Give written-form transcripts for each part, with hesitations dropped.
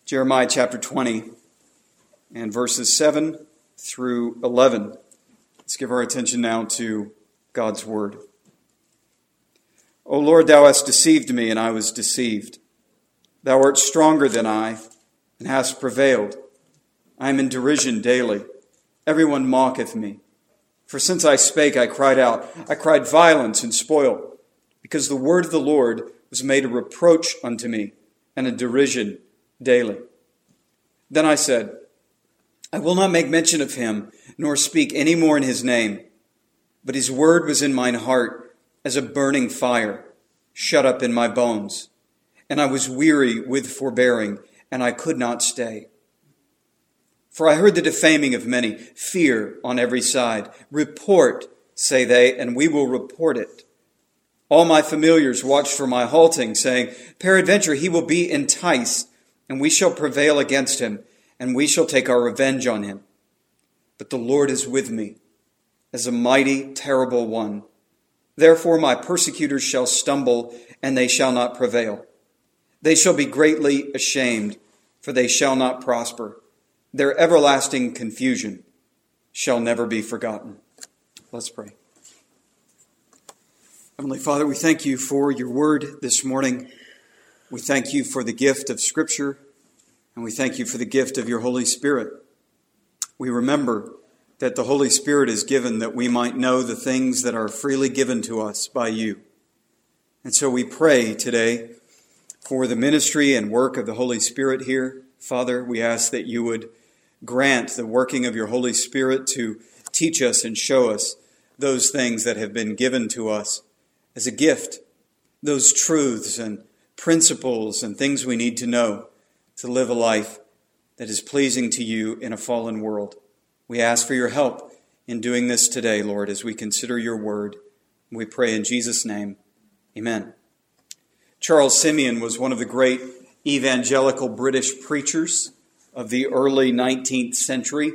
Jeremiah chapter 20 and verses 7 through 11. Let's give our attention now to God's word. O Lord, thou hast deceived me, and I was deceived. Thou art stronger than I, and hast prevailed. I am in derision daily. Everyone mocketh me. For since I spake, I cried out. I cried violence and spoil, because the word of the Lord was made a reproach unto me, and a derision daily. Then I said, I will not make mention of him, nor speak any more in his name. But his word was in mine heart as a burning fire, shut up in my bones. And I was weary with forbearing, and I could not stay. For I heard the defaming of many, fear on every side. Report, say they, and we will report it. All my familiars watched for my halting, saying, Peradventure he will be enticed, and we shall prevail against him, and we shall take our revenge on him. But the Lord is with me, as a mighty, terrible one. Therefore my persecutors shall stumble, and they shall not prevail. They shall be greatly ashamed, for they shall not prosper. Their everlasting confusion shall never be forgotten. Let's pray. Heavenly Father, we thank you for your word this morning. We thank you for the gift of Scripture, and we thank you for the gift of your Holy Spirit. We remember that the Holy Spirit is given that we might know the things that are freely given to us by you. And so we pray today for the ministry and work of the Holy Spirit here. Father, we ask that you would grant the working of your Holy Spirit to teach us and show us those things that have been given to us as a gift, those truths and principles and things we need to know to live a life that is pleasing to you in a fallen world. We ask for your help in doing this today, Lord, as we consider your word. We pray in Jesus' name, amen. Charles Simeon was one of the great evangelical British preachers of the early 19th century.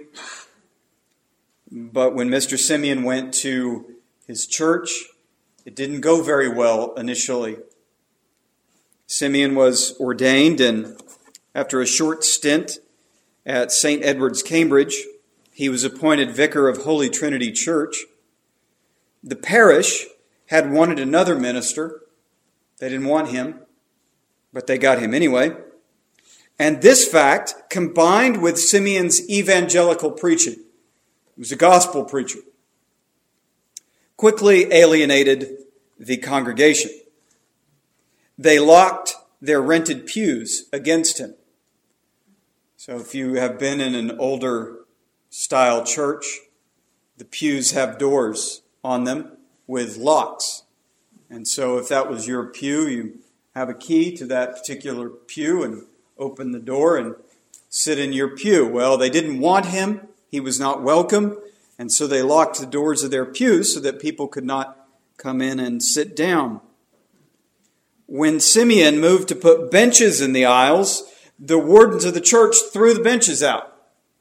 But when Mr. Simeon went to his church, it didn't go very well initially. Simeon was ordained, and after a short stint at St. Edward's, Cambridge, he was appointed vicar of Holy Trinity Church. The parish had wanted another minister. They didn't want him, but they got him anyway. And this fact, combined with Simeon's evangelical preaching, he was a gospel preacher, quickly alienated the congregation. They locked their rented pews against him. So if you have been in an older style church, the pews have doors on them with locks. And so if that was your pew, you have a key to that particular pew and open the door and sit in your pew. Well, they didn't want him. He was not welcome. And so they locked the doors of their pews so that people could not come in and sit down. When Simeon moved to put benches in the aisles, the wardens of the church threw the benches out.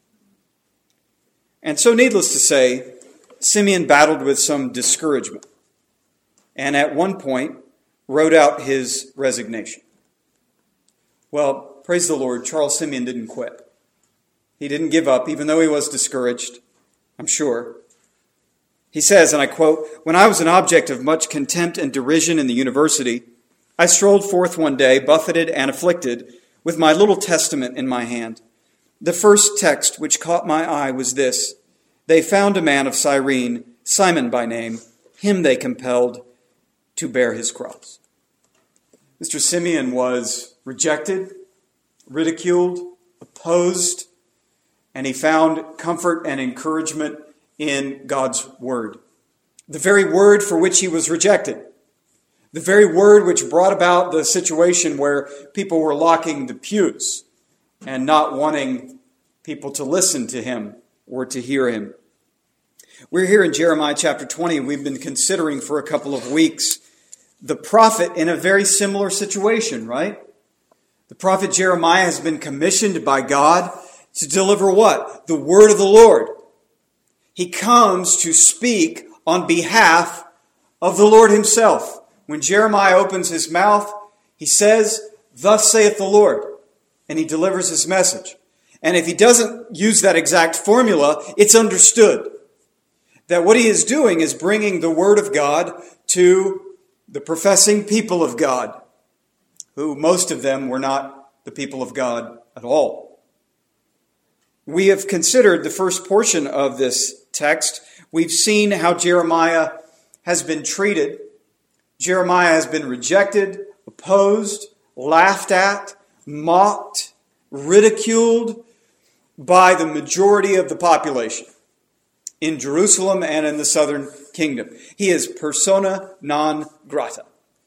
And so, needless to say, Simeon battled with some discouragement, and at one point wrote out his resignation. Well, praise the Lord, Charles Simeon didn't quit. He didn't give up, even though he was discouraged, I'm sure. He says, and I quote, "When I was an object of much contempt and derision in the university, I strolled forth one day, buffeted and afflicted, with my little testament in my hand. The first text which caught my eye was this: They found a man of Cyrene, Simon by name. Him they compelled to bear his cross." Mr. Simeon was rejected, ridiculed, opposed, and he found comfort and encouragement in God's word. The very word for which he was rejected. The very word which brought about the situation where people were locking the pews and not wanting people to listen to him or to hear him. We're here in Jeremiah chapter 20. We've been considering for a couple of weeks the prophet in a very similar situation, right? The prophet Jeremiah has been commissioned by God to deliver what? The word of the Lord. He comes to speak on behalf of the Lord himself. When Jeremiah opens his mouth, he says, "Thus saith the Lord." and he delivers his message. And if he doesn't use that exact formula, it's understood that what he is doing is bringing the word of God to the professing people of God, who most of them were not the people of God at all. We have considered the first portion of this text. We've seen how Jeremiah has been treated. Jeremiah has been rejected, opposed, laughed at, mocked, ridiculed by the majority of the population in Jerusalem and in the southern kingdom. He is persona non grata.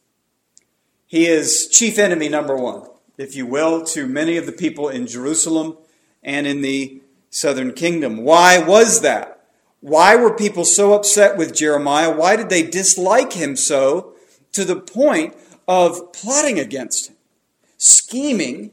He is chief enemy number one, if you will, to many of the people in Jerusalem and in the southern kingdom. Why was that? Why were people so upset with Jeremiah? Why did they dislike him so to the point of plotting against him, scheming,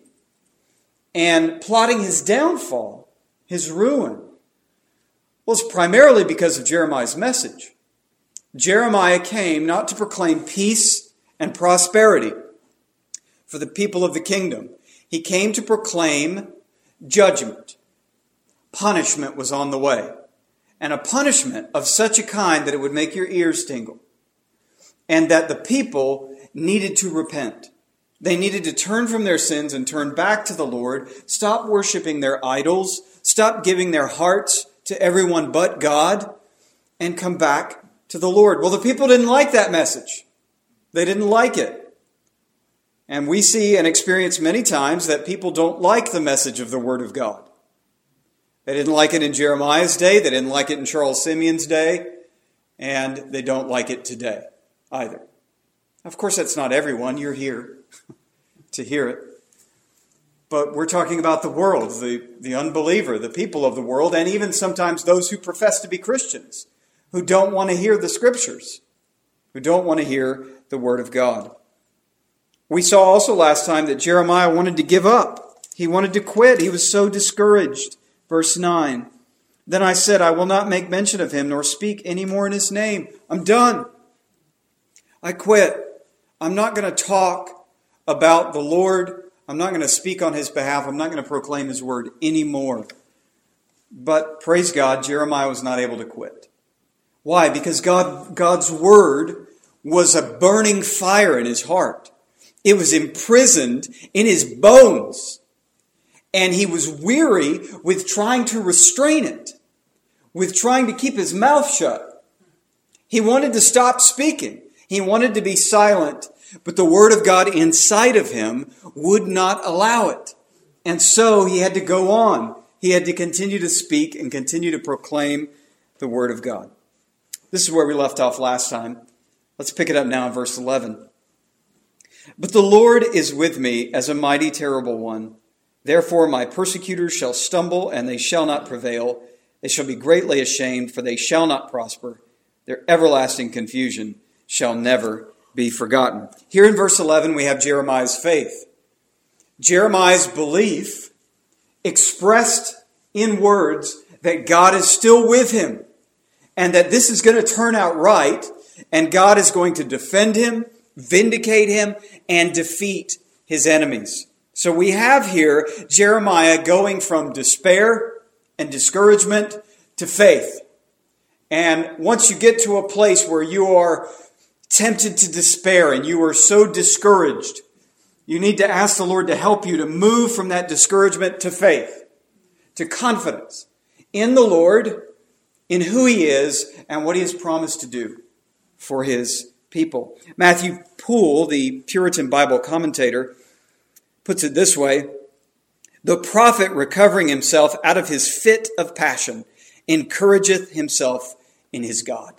and plotting his downfall, his ruin? Well, it's primarily because of Jeremiah's message. Jeremiah came not to proclaim peace and prosperity for the people of the kingdom. He came to proclaim judgment. Punishment was on the way. And a punishment of such a kind that it would make your ears tingle. And that the people needed to repent. They needed to turn from their sins and turn back to the Lord, stop worshiping their idols, stop giving their hearts to everyone but God, and come back to the Lord. Well, the people didn't like that message. They didn't like it. And we see and experience many times that people don't like the message of the Word of God. They didn't like it in Jeremiah's day, they didn't like it in Charles Simeon's day, and they don't like it today either. Of course, that's not everyone. You're here to hear it. But we're talking about the world, the unbeliever, the people of the world, and even sometimes those who profess to be Christians, who don't want to hear the Scriptures, who don't want to hear the Word of God. We saw also last time that Jeremiah wanted to give up. He wanted to quit. He was so discouraged. Verse 9, then I said, I will not make mention of him, nor speak any more in his name. I'm done. I quit. I'm not going to talk about the Lord. I'm not going to speak on his behalf. I'm not going to proclaim his word anymore. But praise God, Jeremiah was not able to quit. Why? Because God's word was a burning fire in his heart. It was imprisoned in his bones. And he was weary with trying to restrain it, with trying to keep his mouth shut. He wanted to stop speaking. He wanted to be silent, but the word of God inside of him would not allow it. And so he had to go on. He had to continue to speak and continue to proclaim the word of God. This is where we left off last time. Let's pick it up now in verse 11. But the Lord is with me as a mighty, terrible one. Therefore my persecutors shall stumble, and they shall not prevail. They shall be greatly ashamed, for they shall not prosper. Their everlasting confusion shall never be forgotten. Here in verse 11 we have Jeremiah's faith. Jeremiah's belief expressed in words that God is still with him, and that this is going to turn out right, and God is going to defend him, vindicate him, and defeat his enemies. So we have here Jeremiah going from despair and discouragement to faith. And once you get to a place where you are tempted to despair and you are so discouraged, you need to ask the Lord to help you to move from that discouragement to faith, to confidence in the Lord, in who he is, and what he has promised to do for his people. Matthew Poole, the Puritan Bible commentator, puts it this way: the prophet, recovering himself out of his fit of passion, encourageth himself in his God.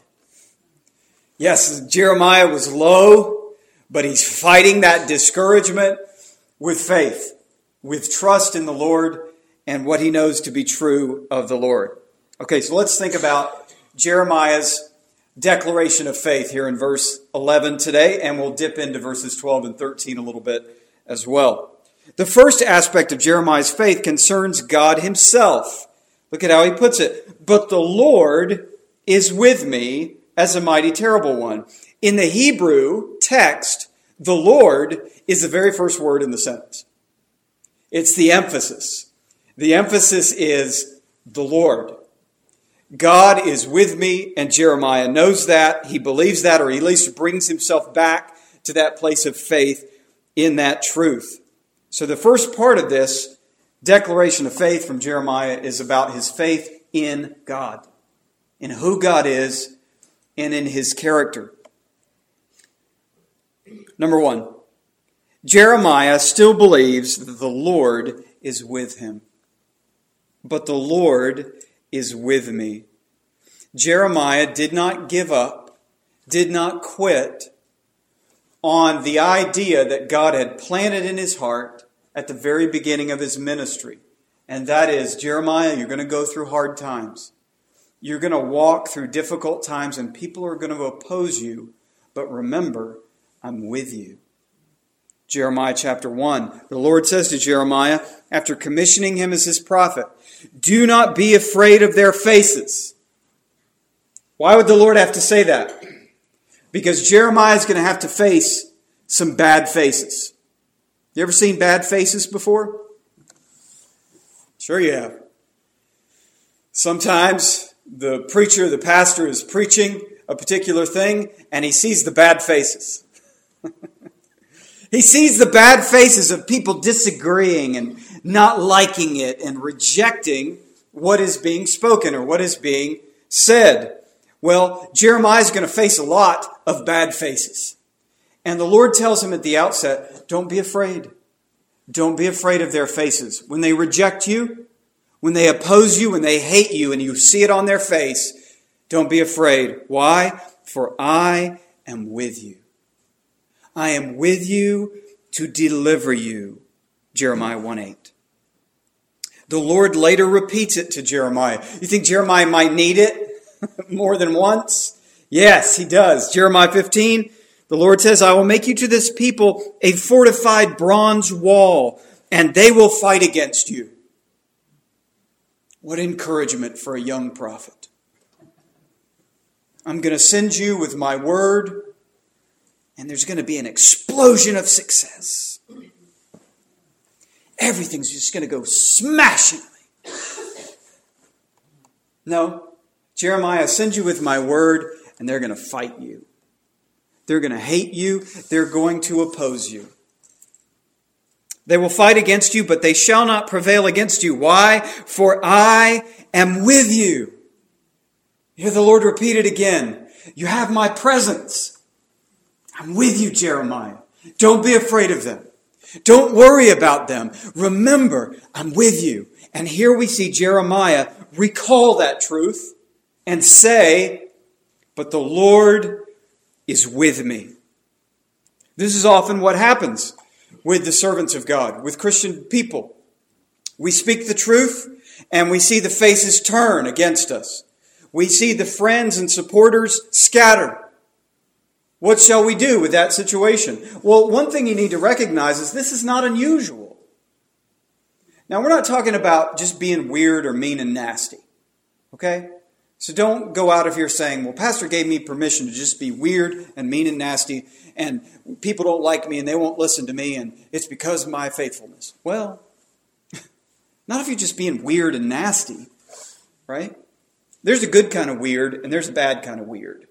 Yes, Jeremiah was low, but he's fighting that discouragement with faith, with trust in the Lord and what he knows to be true of the Lord. Okay, so let's think about Jeremiah's declaration of faith here in verse 11 today, and we'll dip into verses 12 and 13 a little bit as well. The first aspect of Jeremiah's faith concerns God himself. Look at how he puts it. But the Lord is with me as a mighty, terrible one. In the Hebrew text, the Lord is the very first word in the sentence. It's the emphasis. The emphasis is the Lord. God is with me, and Jeremiah knows that. He believes that, or he at least brings himself back to that place of faith in that truth. So the first part of this declaration of faith from Jeremiah is about his faith in God, in who God is, and in his character. Number one, Jeremiah still believes that the Lord is with him. But the Lord is with me. Jeremiah did not give up, did not quit on the idea that God had planted in his heart at the very beginning of his ministry. And that is, Jeremiah, you're going to go through hard times. You're going to walk through difficult times, and people are going to oppose you. But remember, I'm with you. Jeremiah chapter 1, the Lord says to Jeremiah, after commissioning him as his prophet, do not be afraid of their faces. Why would the Lord have to say that? Because Jeremiah is going to have to face some bad faces. You ever seen bad faces before? Sure you have. Sometimes the preacher, the pastor is preaching a particular thing and he sees the bad faces. He sees the bad faces of people disagreeing and not liking it and rejecting what is being spoken or what is being said. Well, Jeremiah is going to face a lot of bad faces. And the Lord tells him at the outset, don't be afraid. Don't be afraid of their faces. When they reject you, when they oppose you, when they hate you, and you see it on their face, don't be afraid. Why? For I am with you. I am with you to deliver you. Jeremiah 1:8. The Lord later repeats it to Jeremiah. You think Jeremiah might need it more than once? Yes, he does. Jeremiah 15, the Lord says, I will make you to this people a fortified bronze wall, and they will fight against you. What encouragement for a young prophet. I'm going to send you with my word, and there's going to be an explosion of success. Everything's just going to go smashingly. No, Jeremiah, send you with my word, and they're going to fight you. They're going to hate you. They're going to oppose you. They will fight against you, but they shall not prevail against you. Why? For I am with you. You hear the Lord repeat it again. You have my presence. I'm with you, Jeremiah. Don't be afraid of them. Don't worry about them. Remember, I'm with you. And here we see Jeremiah recall that truth and say, but the Lord is with me. This is often what happens with the servants of God, with Christian people. We speak the truth and we see the faces turn against us. We see the friends and supporters scatter. What shall we do with that situation? Well, one thing you need to recognize is this is not unusual. Now, we're not talking about just being weird or mean and nasty. Okay? So don't go out of here saying, well, Pastor gave me permission to just be weird and mean and nasty, and people don't like me and they won't listen to me, and it's because of my faithfulness. Well, not if you're just being weird and nasty, right? There's a good kind of weird and there's a bad kind of weird.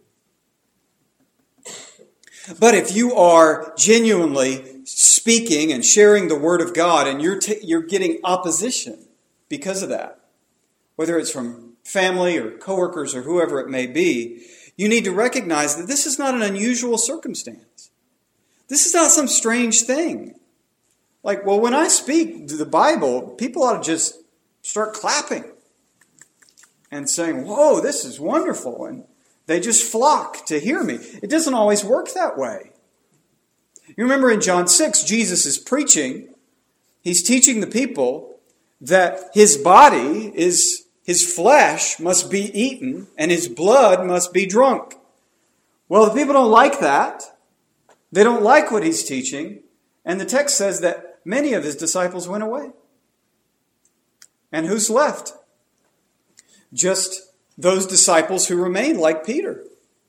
But if you are genuinely speaking and sharing the Word of God and you're getting opposition because of that, whether it's from family or coworkers or whoever it may be, you need to recognize that this is not an unusual circumstance. This is not some strange thing. Like, well, when I speak the Bible, people ought to just start clapping and saying, whoa, this is wonderful, and they just flock to hear me. It doesn't always work that way. You remember in John 6, Jesus is preaching. He's teaching the people that his body is, his flesh must be eaten and his blood must be drunk. Well, the people don't like that. They don't like what he's teaching. And the text says that many of his disciples went away. And who's left? Just those disciples who remained, like Peter.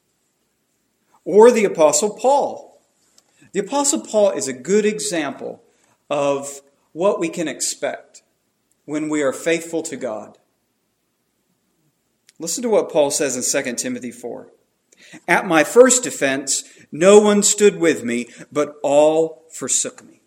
Or the Apostle Paul. The Apostle Paul is a good example of what we can expect when we are faithful to God. Listen to what Paul says in 2 Timothy 4. At my first defense, no one stood with me, but all forsook me.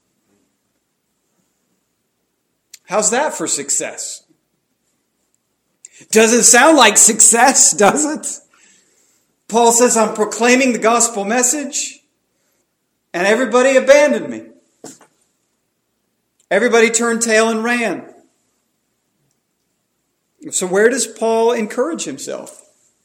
How's that for success? Doesn't sound like success, does it? Paul says, I'm proclaiming the gospel message, and everybody abandoned me. Everybody turned tail and ran. So where does Paul encourage himself?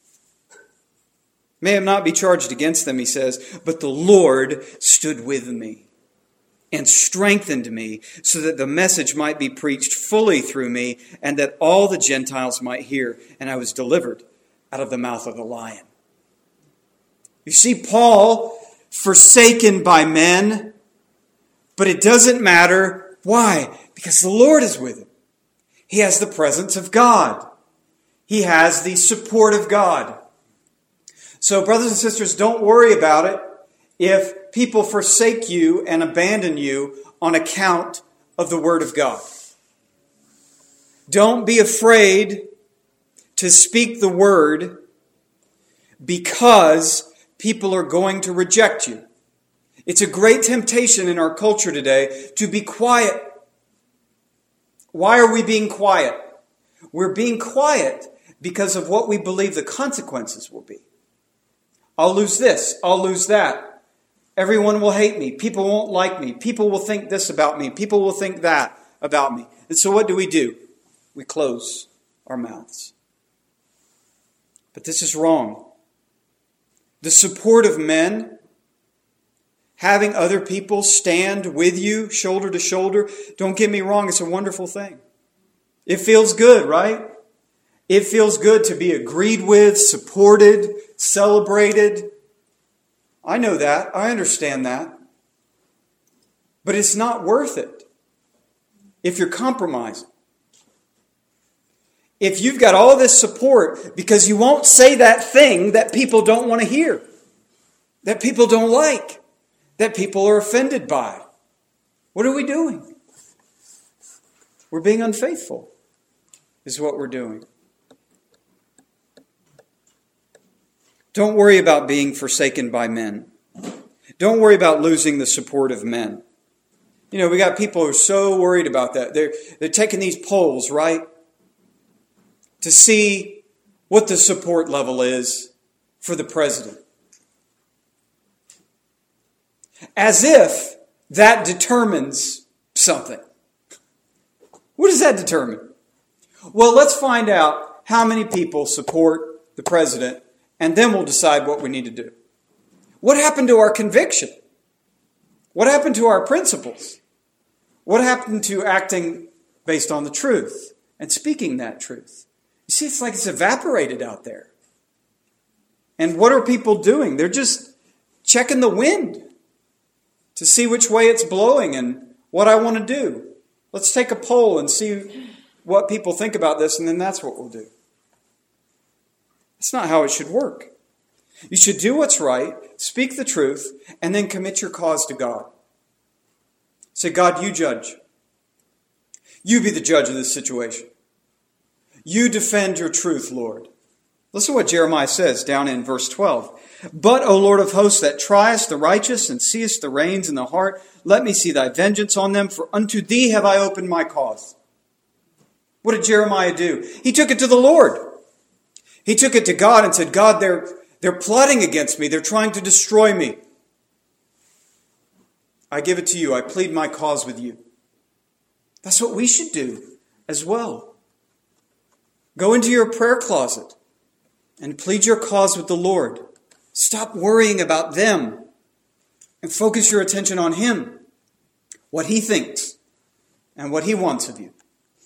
May it not be charged against them, he says, but the Lord stood with me and strengthened me so that the message might be preached fully through me and that all the Gentiles might hear. And I was delivered out of the mouth of the lion. You see Paul forsaken by men, but it doesn't matter. Why? Because the Lord is with him. He has the presence of God. He has the support of God. So, brothers and sisters, don't worry about it if people forsake you and abandon you on account of the Word of God. Don't be afraid to speak the Word because people are going to reject you. It's a great temptation in our culture today to be quiet. Why are we being quiet? We're being quiet because of what we believe the consequences will be. I'll lose this. I'll lose that. Everyone will hate me. People won't like me. People will think this about me. People will think that about me. And so what do? We close our mouths. But this is wrong. The support of men, having other people stand with you shoulder to shoulder, don't get me wrong, it's a wonderful thing. It feels good, right? It feels good to be agreed with, supported, celebrated. I know that. I understand that. But it's not worth it if you're compromising. If you've got all this support because you won't say that thing that people don't want to hear, that people don't like, that people are offended by, what are we doing? We're being unfaithful, is what we're doing. Don't worry about being forsaken by men. Don't worry about losing the support of men. You know, we got people who are so worried about that. They're taking these polls, right, to see what the support level is for the president. As if that determines something. What does that determine? Well, let's find out how many people support the president, and then we'll decide what we need to do. What happened to our conviction? What happened to our principles? What happened to acting based on the truth and speaking that truth? You see, it's like it's evaporated out there. And what are people doing? They're just checking the wind to see which way it's blowing and what I want to do. Let's take a poll and see what people think about this, and then that's what we'll do. That's not how it should work. You should do what's right, speak the truth, and then commit your cause to God. Say, God, you judge. You be the judge of this situation. You defend your truth, Lord. Listen to what Jeremiah says down in verse 12. But, O Lord of hosts, that triest the righteous and seest the reins in the heart, let me see thy vengeance on them, for unto thee have I opened my cause. What did Jeremiah do? He took it to the Lord. He took it to God and said, God, they're plotting against me. They're trying to destroy me. I give it to you. I plead my cause with you. That's what we should do as well. Go into your prayer closet and plead your cause with the Lord. Stop worrying about them and focus your attention on Him, what He thinks and what He wants of you.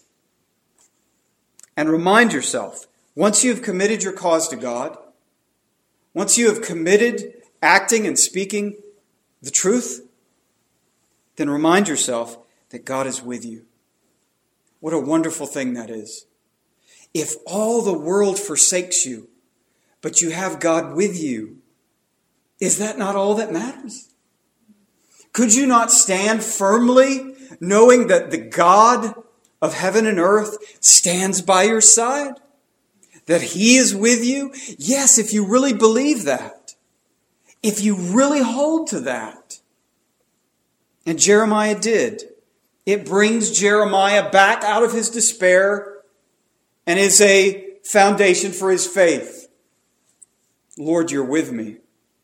And remind yourself, once you have committed your cause to God, once you have committed acting and speaking the truth, then remind yourself that God is with you. What a wonderful thing that is. If all the world forsakes you, but you have God with you, is that not all that matters? Could you not stand firmly, knowing that the God of heaven and earth stands by your side? That he is with you? Yes, if you really believe that. If you really hold to that. And Jeremiah did. It brings Jeremiah back out of his despair and is a foundation for his faith. Lord, you're with me.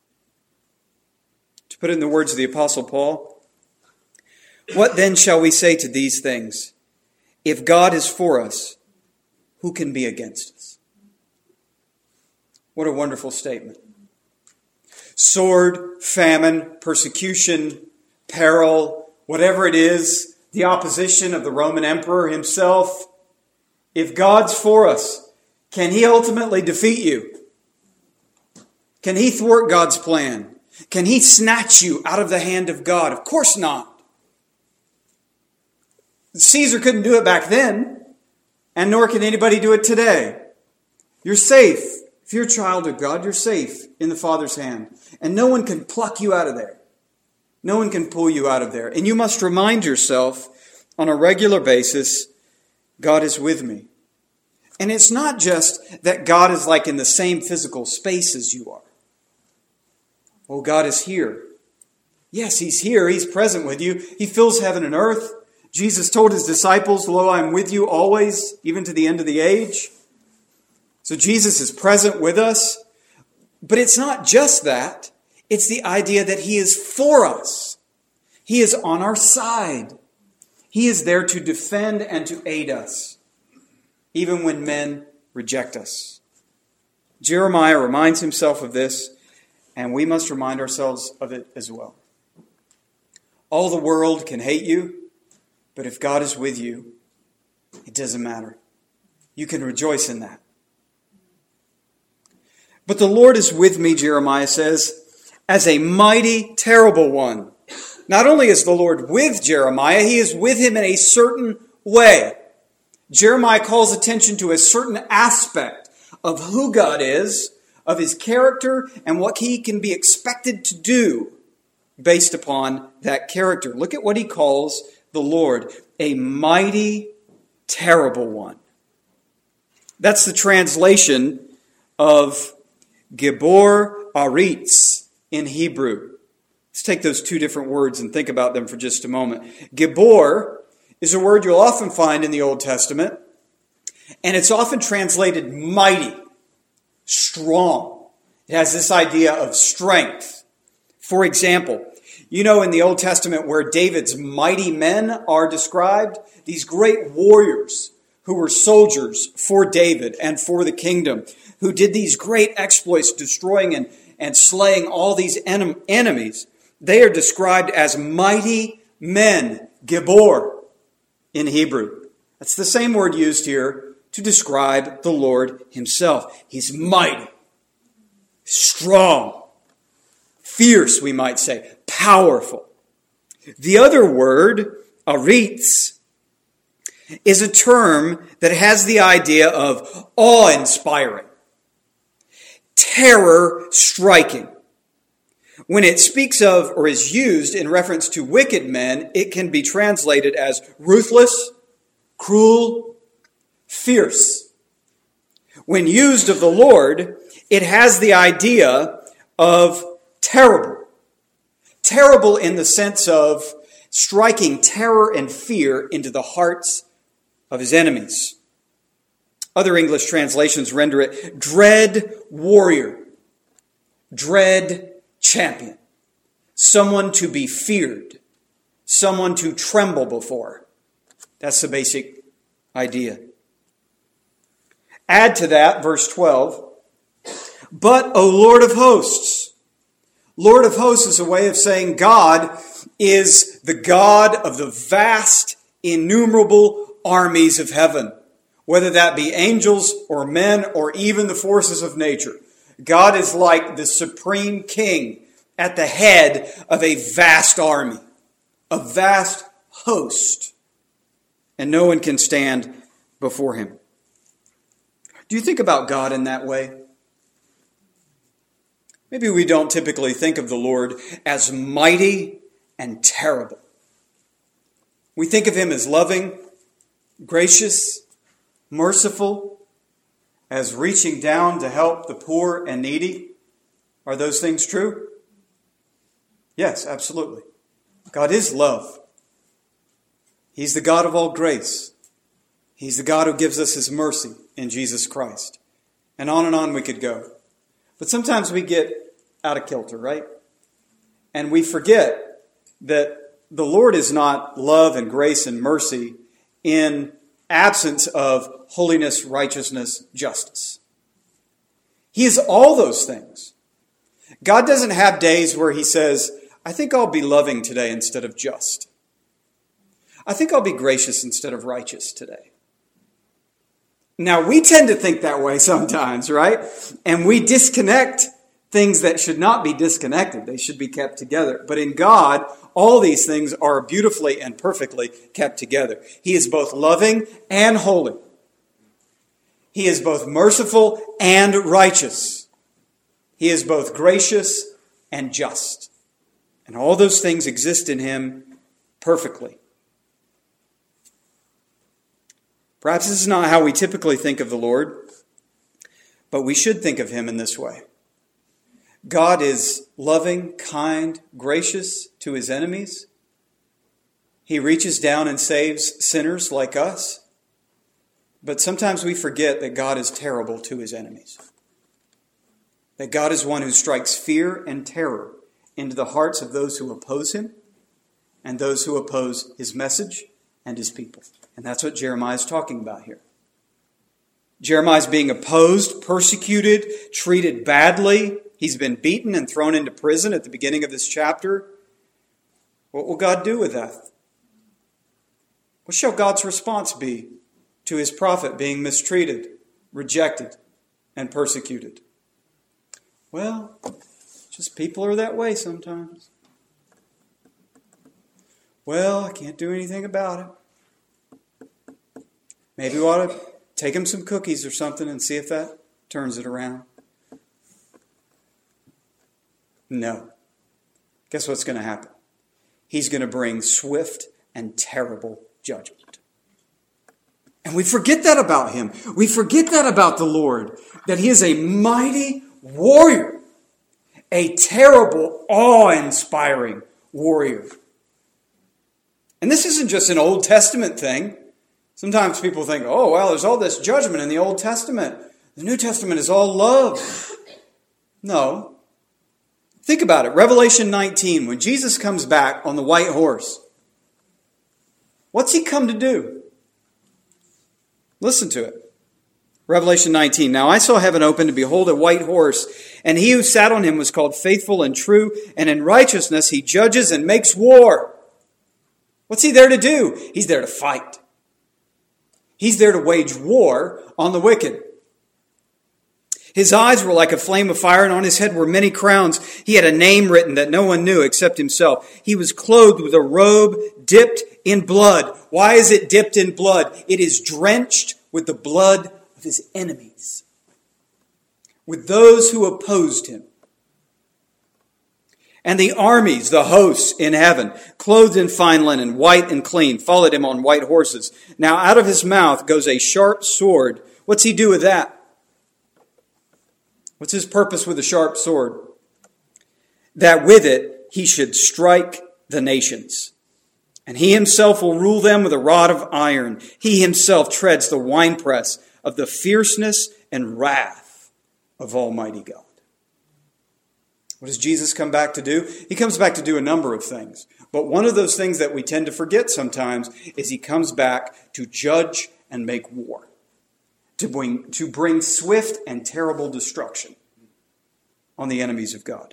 To put it in the words of the Apostle Paul, what then shall we say to these things? If God is for us, who can be against us? What a wonderful statement. Sword, famine, persecution, peril, whatever it is, the opposition of the Roman emperor himself. If God's for us, can he ultimately defeat you? Can he thwart God's plan? Can he snatch you out of the hand of God? Of course not. Caesar couldn't do it back then, and nor can anybody do it today. You're safe. If you're a child of God, you're safe in the Father's hand. And no one can pluck you out of there. No one can pull you out of there. And you must remind yourself on a regular basis, God is with me. And it's not just that God is like in the same physical space as you are. Oh, God is here. Yes, he's here. He's present with you. He fills heaven and earth. Jesus told his disciples, "Lo, I am with you always, even to the end of the age." So Jesus is present with us. But it's not just that. It's the idea that he is for us. He is on our side. He is there to defend and to aid us, even when men reject us. Jeremiah reminds himself of this, and we must remind ourselves of it as well. All the world can hate you, but if God is with you, it doesn't matter. You can rejoice in that. But the Lord is with me, Jeremiah says, as a mighty, terrible one. Not only is the Lord with Jeremiah, he is with him in a certain way. Jeremiah calls attention to a certain aspect of who God is, of his character, and what he can be expected to do based upon that character. Look at what he calls the Lord, a mighty, terrible one. That's the translation of Gibor Aritz in Hebrew. Let's take those two different words and think about them for just a moment. Gibor is a word you'll often find in the Old Testament, and it's often translated mighty, strong. It has this idea of strength. For example, you know in the Old Testament where David's mighty men are described, these great warriors who were soldiers for David and for the kingdom, who did these great exploits, destroying and slaying all these enemies. They are described as mighty men, Gibor, in Hebrew. That's the same word used here to describe the Lord himself. He's mighty, strong, fierce, we might say, powerful. The other word, aritz, is a term that has the idea of awe-inspiring, terror-striking. When it speaks of or is used in reference to wicked men, it can be translated as ruthless, cruel, fierce. When used of the Lord, it has the idea of terrible. Terrible in the sense of striking terror and fear into the hearts of his enemies. Other English translations render it dread warrior, dread champion, someone to be feared, someone to tremble before. That's the basic idea. Add to that, verse 12, but, O Lord of hosts. Lord of hosts is a way of saying God is the God of the vast, innumerable armies of heaven, whether that be angels or men or even the forces of nature. God is like the supreme king at the head of a vast army, a vast host, and no one can stand before him. Do you think about God in that way? Maybe we don't typically think of the Lord as mighty and terrible. We think of him as loving, gracious, merciful, as reaching down to help the poor and needy. Are those things true? Yes, absolutely. God is love. He's the God of all grace. He's the God who gives us his mercy in Jesus Christ. And on we could go. But sometimes we get out of kilter, right? And we forget that the Lord is not love and grace and mercy in absence of holiness, righteousness, justice. He is all those things. God doesn't have days where he says, I think I'll be loving today instead of just. I think I'll be gracious instead of righteous today. Now, we tend to think that way sometimes, right? And we disconnect things that should not be disconnected. They should be kept together. But in God, all these things are beautifully and perfectly kept together. He is both loving and holy. He is both merciful and righteous. He is both gracious and just. And all those things exist in him perfectly. Perhaps this is not how we typically think of the Lord, but we should think of him in this way. God is loving, kind, gracious to his enemies. He reaches down and saves sinners like us. But sometimes we forget that God is terrible to his enemies. That God is one who strikes fear and terror into the hearts of those who oppose him and those who oppose his message and his people. And that's what Jeremiah is talking about here. Jeremiah is being opposed, persecuted, treated badly. He's been beaten and thrown into prison at the beginning of this chapter. What will God do with that? What shall God's response be to his prophet being mistreated, rejected, and persecuted? Well, just people are that way sometimes. Well, I can't do anything about it. Maybe we ought to take him some cookies or something and see if that turns it around. No. Guess what's going to happen? He's going to bring swift and terrible judgment. And we forget that about him. We forget that about the Lord, that he is a mighty warrior, a terrible, awe-inspiring warrior. And this isn't just an Old Testament thing. Sometimes people think, oh, well, there's all this judgment in the Old Testament. The New Testament is all love. No. Think about it. Revelation 19, when Jesus comes back on the white horse, what's he come to do? Listen to it. Revelation 19. Now I saw heaven open, and behold, a white horse, and he who sat on him was called Faithful and True, and in righteousness he judges and makes war. What's he there to do? He's there to fight. He's there to wage war on the wicked. His eyes were like a flame of fire, and on his head were many crowns. He had a name written that no one knew except himself. He was clothed with a robe dipped in blood. Why is it dipped in blood? It is drenched with the blood of his enemies, with those who opposed him. And the armies, the hosts in heaven, clothed in fine linen, white and clean, followed him on white horses. Now out of his mouth goes a sharp sword. What's he do with that? What's his purpose with a sharp sword? That with it he should strike the nations. And he himself will rule them with a rod of iron. He himself treads the winepress of the fierceness and wrath of Almighty God. What does Jesus come back to do? He comes back to do a number of things. But one of those things that we tend to forget sometimes is he comes back to judge and make war. To bring swift and terrible destruction on the enemies of God.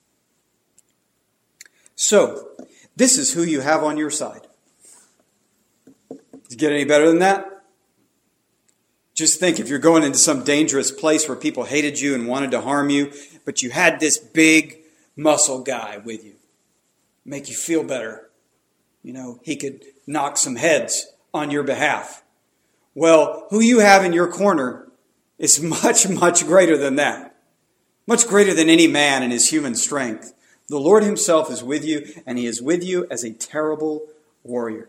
So, this is who you have on your side. Does it get any better than that? Just think if you're going into some dangerous place where people hated you and wanted to harm you, but you had this big muscle guy with you. Make you feel better. You know, he could knock some heads on your behalf. Well, who you have in your corner is much, much greater than that. Much greater than any man in his human strength. The Lord himself is with you, and he is with you as a terrible warrior.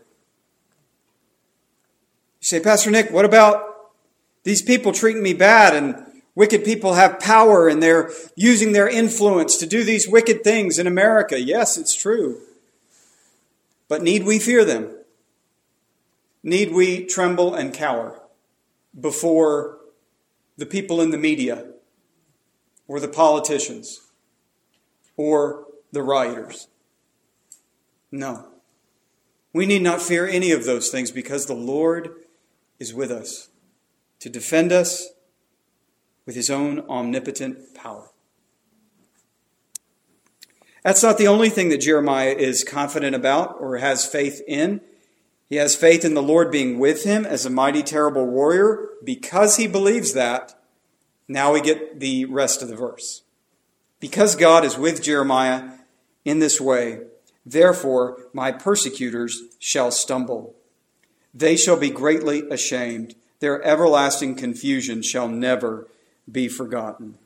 You say, Pastor Nick, what about these people treating me bad, and wicked people have power and they're using their influence to do these wicked things in America? Yes, it's true. But need we fear them? Need we tremble and cower before the people in the media or the politicians or the rioters? No. We need not fear any of those things because the Lord is with us to defend us with his own omnipotent power. That's not the only thing that Jeremiah is confident about or has faith in. He has faith in the Lord being with him as a mighty, terrible warrior. Because he believes that, now we get the rest of the verse. Because God is with Jeremiah in this way, therefore my persecutors shall stumble. They shall be greatly ashamed. Their everlasting confusion shall never be forgotten.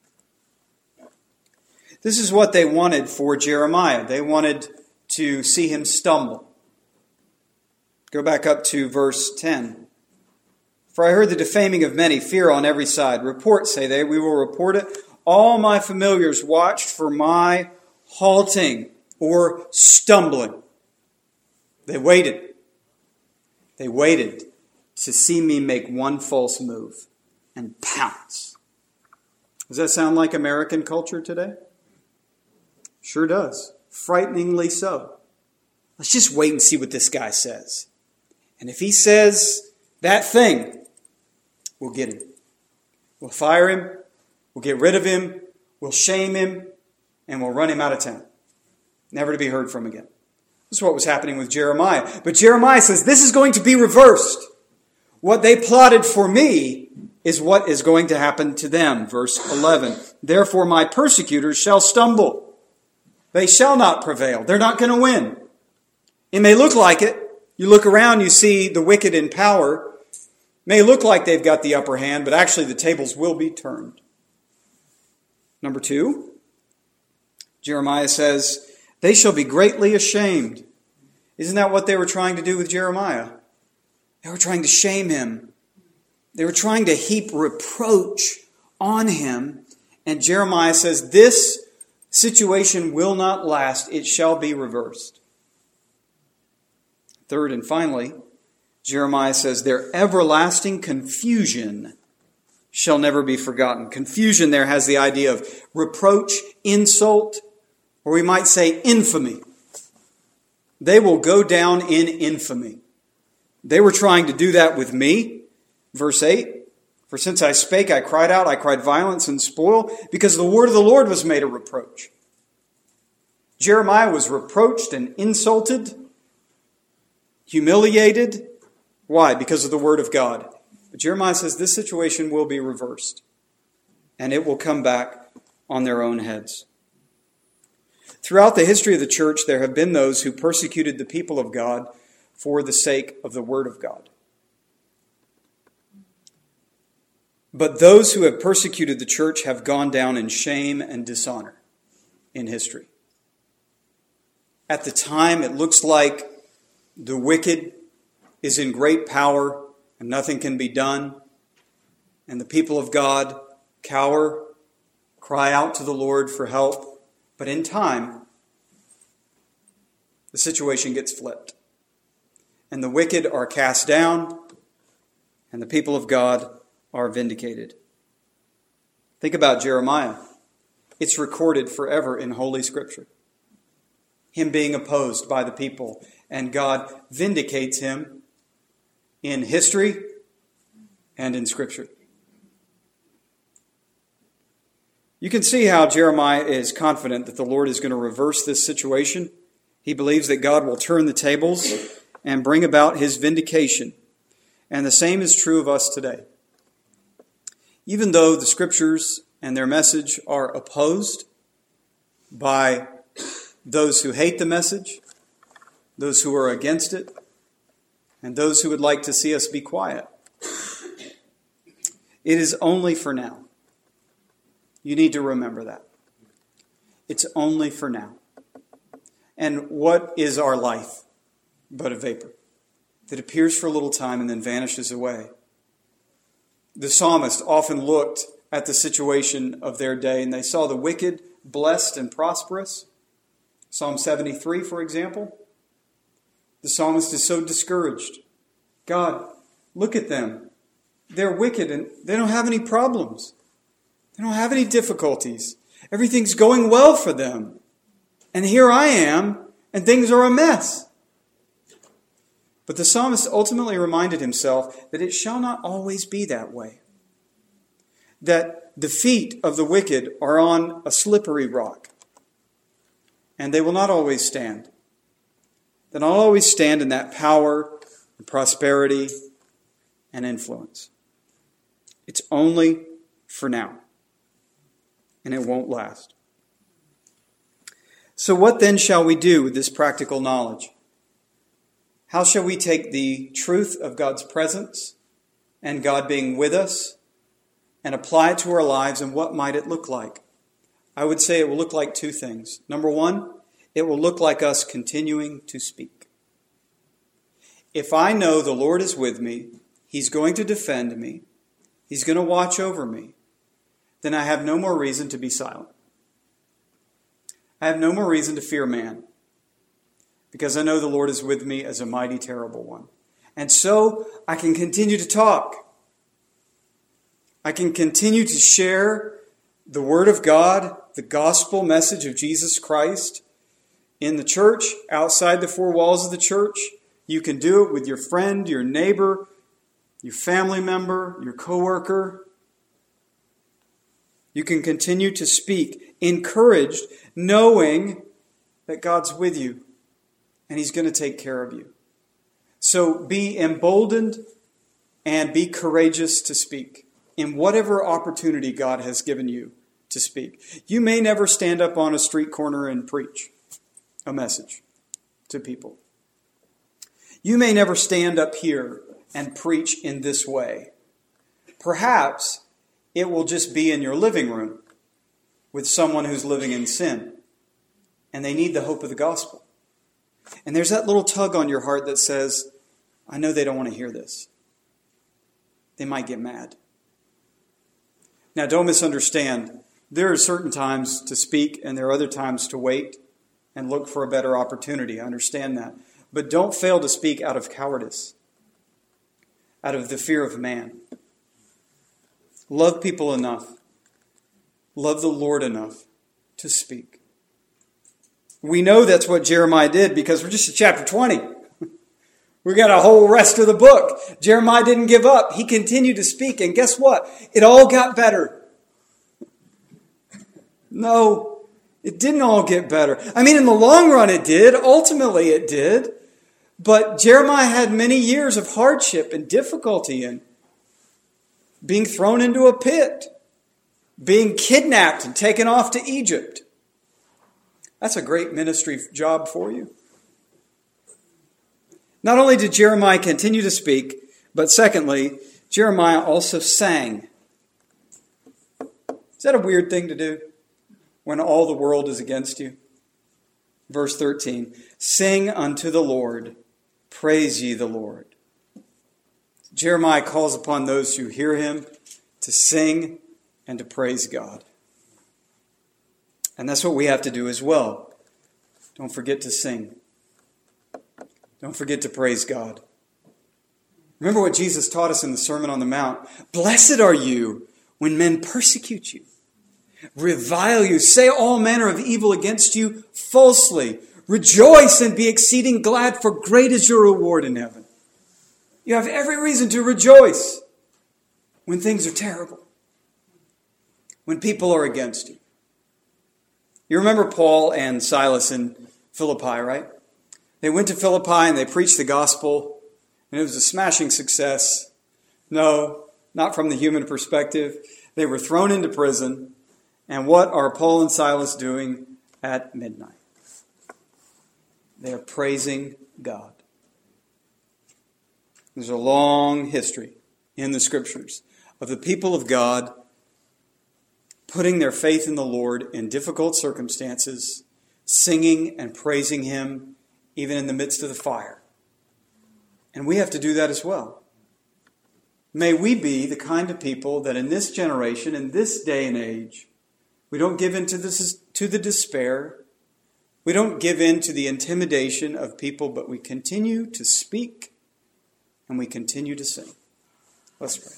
This is what they wanted for Jeremiah. They wanted to see him stumble. Go back up to verse 10. For I heard the defaming of many, fear on every side. Report, say they, we will report it. All my familiars watched for my halting or stumbling. They waited. They waited to see me make one false move and pounce. Does that sound like American culture today? Sure does. Frighteningly so. Let's just wait and see what this guy says. And if he says that thing, we'll get him. We'll fire him. We'll get rid of him. We'll shame him. And we'll run him out of town. Never to be heard from again. This is what was happening with Jeremiah. But Jeremiah says, this is going to be reversed. What they plotted for me is what is going to happen to them. Verse 11. Therefore my persecutors shall stumble. They shall not prevail. They're not going to win. It may look like it. You look around, you see the wicked in power. It may look like they've got the upper hand, but actually the tables will be turned. Number 2, Jeremiah says, they shall be greatly ashamed. Isn't that what they were trying to do with Jeremiah? They were trying to shame him. They were trying to heap reproach on him. And Jeremiah says, this situation will not last. It shall be reversed. Third and finally, Jeremiah says, their everlasting confusion shall never be forgotten. Confusion there has the idea of reproach, insult, or we might say infamy. They will go down in infamy. They were trying to do that with me. Verse 8, for since I spake, I cried out, I cried violence and spoil, because the word of the Lord was made a reproach. Jeremiah was reproached and insulted, humiliated. Why? Because of the word of God. But Jeremiah says this situation will be reversed, and it will come back on their own heads. Throughout the history of the church, there have been those who persecuted the people of God for the sake of the word of God. But those who have persecuted the church have gone down in shame and dishonor in history. At the time, it looks like the wicked is in great power and nothing can be done. And the people of God cower, cry out to the Lord for help. But in time, the situation gets flipped. And the wicked are cast down, and the people of God are vindicated. Think about Jeremiah. It's recorded forever in Holy Scripture. Him being opposed by the people, and God vindicates him in history and in Scripture. You can see how Jeremiah is confident that the Lord is going to reverse this situation. He believes that God will turn the tables and bring about his vindication. And the same is true of us today. Even though the Scriptures and their message are opposed by those who hate the message, those who are against it, and those who would like to see us be quiet, it is only for now. You need to remember that. It's only for now. And what is our life but a vapor that appears for a little time and then vanishes away? The psalmist often looked at the situation of their day and they saw the wicked blessed and prosperous. Psalm 73, for example. The psalmist is so discouraged. God, look at them. They're wicked and they don't have any problems. They don't have any difficulties. Everything's going well for them. And here I am, and things are a mess. But the psalmist ultimately reminded himself that it shall not always be that way. That the feet of the wicked are on a slippery rock, and they will not always stand. They will not always stand in that power and prosperity and influence. It's only for now, and it won't last. So what then shall we do with this practical knowledge? How shall we take the truth of God's presence and God being with us and apply it to our lives, and what might it look like? I would say it will look like two things. Number one, it will look like us continuing to speak. If I know the Lord is with me, He's going to defend me, He's going to watch over me, then I have no more reason to be silent. I have no more reason to fear man, because I know the Lord is with me as a mighty, terrible one. And so I can continue to talk. I can continue to share the Word of God, the gospel message of Jesus Christ in the church, outside the four walls of the church. You can do it with your friend, your neighbor, your family member, your coworker. You can continue to speak, encouraged, knowing that God's with you and He's going to take care of you. So be emboldened and be courageous to speak in whatever opportunity God has given you to speak. You may never stand up on a street corner and preach a message to people. You may never stand up here and preach in this way. Perhaps it will just be in your living room with someone who's living in sin, and they need the hope of the gospel. And there's that little tug on your heart that says, I know they don't want to hear this. They might get mad. Now, don't misunderstand. There are certain times to speak, and there are other times to wait and look for a better opportunity. I understand that. But don't fail to speak out of cowardice, out of the fear of man. Love people enough. Love the Lord enough to speak. We know that's what Jeremiah did because we're just at chapter 20. We got a whole rest of the book. Jeremiah didn't give up. He continued to speak, and guess what? It all got better. No, it didn't all get better. I mean, in the long run it did. Ultimately it did. But Jeremiah had many years of hardship and difficulty and being thrown into a pit, being kidnapped and taken off to Egypt. That's a great ministry job for you. Not only did Jeremiah continue to speak, but secondly, Jeremiah also sang. Is that a weird thing to do when all the world is against you? Verse 13, sing unto the Lord, praise ye the Lord. Jeremiah calls upon those who hear him to sing and to praise God. And that's what we have to do as well. Don't forget to sing. Don't forget to praise God. Remember what Jesus taught us in the Sermon on the Mount. Blessed are you when men persecute you, revile you, say all manner of evil against you falsely. Rejoice and be exceeding glad, for great is your reward in heaven. You have every reason to rejoice when things are terrible, when people are against you. You remember Paul and Silas in Philippi, right? They went to Philippi and they preached the gospel, and it was a smashing success. No, not from the human perspective. They were thrown into prison, and what are Paul and Silas doing at midnight? They are praising God. There's a long history in the Scriptures of the people of God putting their faith in the Lord in difficult circumstances, singing and praising Him even in the midst of the fire. And we have to do that as well. May we be the kind of people that in this generation, in this day and age, we don't give in to the despair. We don't give in to the intimidation of people, but we continue to speak and we continue to sing. Let's pray.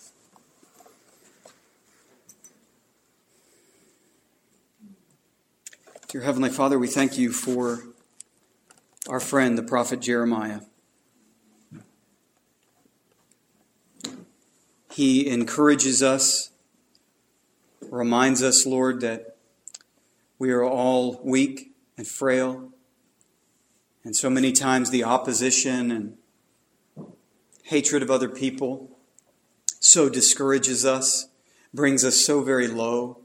Dear Heavenly Father, we thank you for our friend, the prophet Jeremiah. He encourages us, reminds us, Lord, that we are all weak and frail. And so many times the opposition and hatred of other people so discourages us, brings us so very low.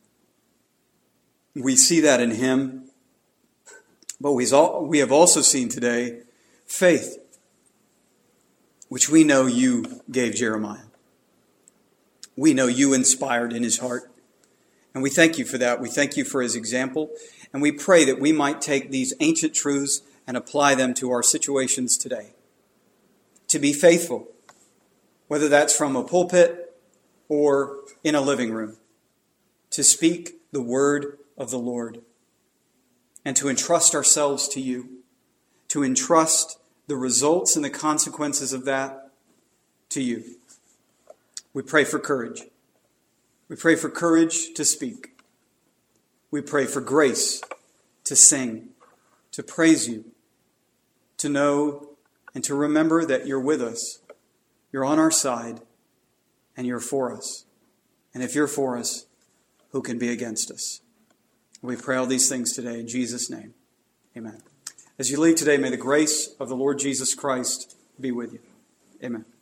We see that in him. But we have also seen today faith, which we know you gave Jeremiah. We know you inspired in his heart. And we thank you for that. We thank you for his example. And we pray that we might take these ancient truths and apply them to our situations today. To be faithful, whether that's from a pulpit or in a living room. To speak the word of the Lord. And to entrust ourselves to you. To entrust the results and the consequences of that to you. We pray for courage. We pray for courage to speak. We pray for grace to sing, to praise you, to know and to remember that you're with us. You're on our side and you're for us. And if you're for us, who can be against us? We pray all these things today in Jesus' name. Amen. As you leave today, may the grace of the Lord Jesus Christ be with you. Amen.